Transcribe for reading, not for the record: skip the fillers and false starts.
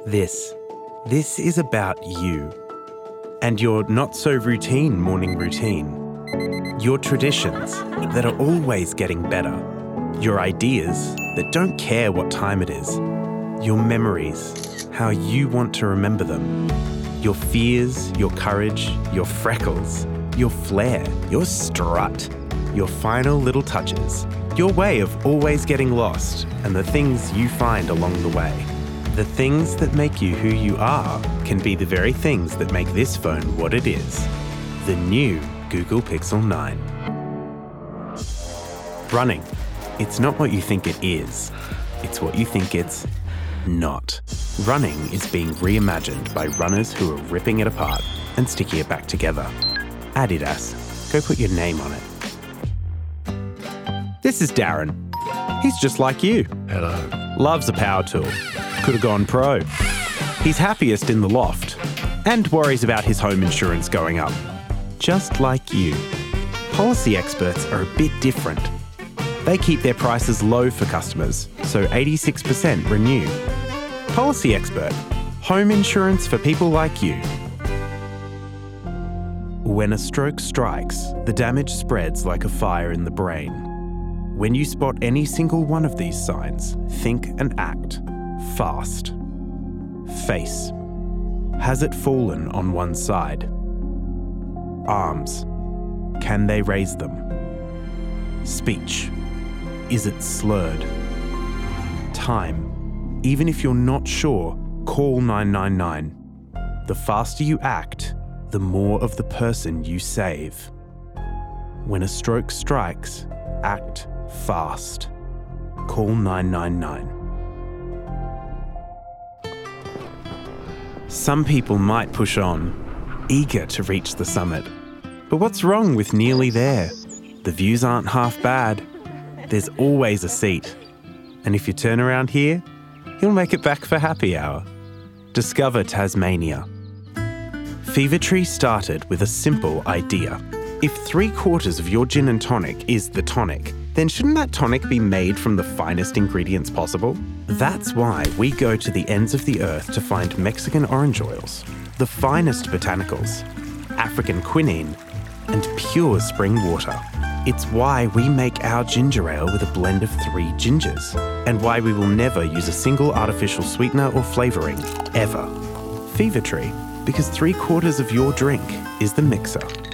This is about you and your not-so-routine morning routine. Your traditions that are always getting better. Your ideas that don't care what time it is. Your memories, how you want to remember them. Your fears, your courage, your freckles, your flair, your strut, your final little touches. Your way of always getting lost and the things you find along the way. The things that make you who you are can be the very things that make this phone what it is. The new Google Pixel 9. Running. It's not what you think it is. It's what you think it's not. Running is being reimagined by runners who are ripping it apart and sticking it back together. Adidas. Go put your name on it. This is Darren. He's just like you. Hello. Loves a power tool. Could have gone pro. He's happiest in the loft and worries about his home insurance going up. Just like you. Policy experts are a bit different. They keep their prices low for customers, so 86% renew. Policy Expert. Home insurance for people like you. When a stroke strikes, the damage spreads like a fire in the brain. When you spot any single one of these signs, think and act fast. Face. Has it fallen on one side? Arms. Can they raise them? Speech. Is it slurred? Time. Even if you're not sure, call 999. The faster you act, the more of the person you save. When a stroke strikes, act fast. Call 999. Some people might push on, eager to reach the summit. But what's wrong with nearly there? The views aren't half bad. There's always a seat. And if you turn around here, you'll make it back for happy hour. Discover Tasmania. Fever Tree started with a simple idea. If 3/4 of your gin and tonic is the tonic, then shouldn't that tonic be made from the finest ingredients possible? That's why we go to the ends of the earth to find Mexican orange oils, the finest botanicals, African quinine, and pure spring water. It's why we make our ginger ale with a blend of 3 gingers, and why we will never use a single artificial sweetener or flavouring, ever. Fever Tree, because 3/4 of your drink is the mixer.